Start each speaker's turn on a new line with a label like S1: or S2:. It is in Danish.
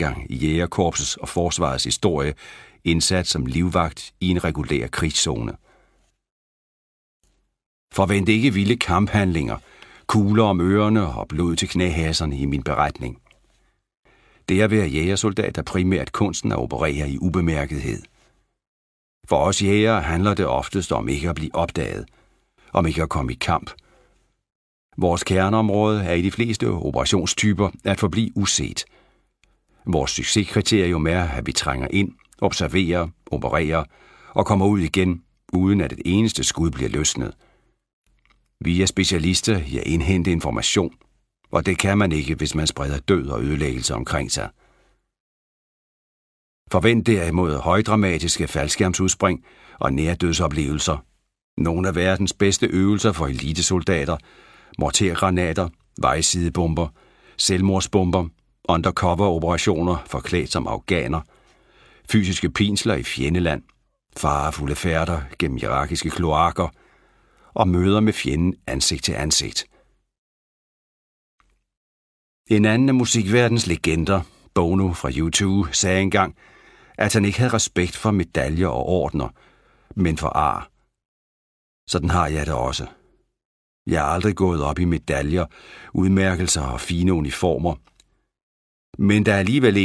S1: gang i Jægerkorpsets og forsvarets historie indsat som livvagt i en regulær krigszone. Forvent ikke vilde kamphandlinger, kugler om ørerne og blod til knæhaserne i min beretning. Det at være jægersoldat er primært kunsten at operere i ubemærkethed. For os jægere handler det oftest om ikke at blive opdaget, om ikke at komme i kamp. Vores kerneområde er i de fleste operationstyper at forblive uset. Vores succeskriterium er, at vi trænger ind, observerer, opererer og kommer ud igen, uden at et eneste skud bliver løsnet. Vi er specialister i at indhente information, og det kan man ikke, hvis man spreder død og ødelæggelse omkring sig. Forvent derimod højdramatiske faldskærmsudspring og nærdødsoplevelser. Nogle af verdens bedste øvelser for elitesoldater, mortergranater, vejsidebomber, selvmordsbomber, undercover-operationer forklædt som afghaner, fysiske pinsler i fjendeland, farefulde færder gennem irakiske kloakker og møder med fjenden ansigt til ansigt. En anden af musikverdens legender, Bono fra U2, sagde engang, at han ikke havde respekt for medaljer og ordner, men for ar. Sådan har jeg det også. Jeg har aldrig gået op i medaljer, udmærkelser og fine uniformer. Men der er alligevel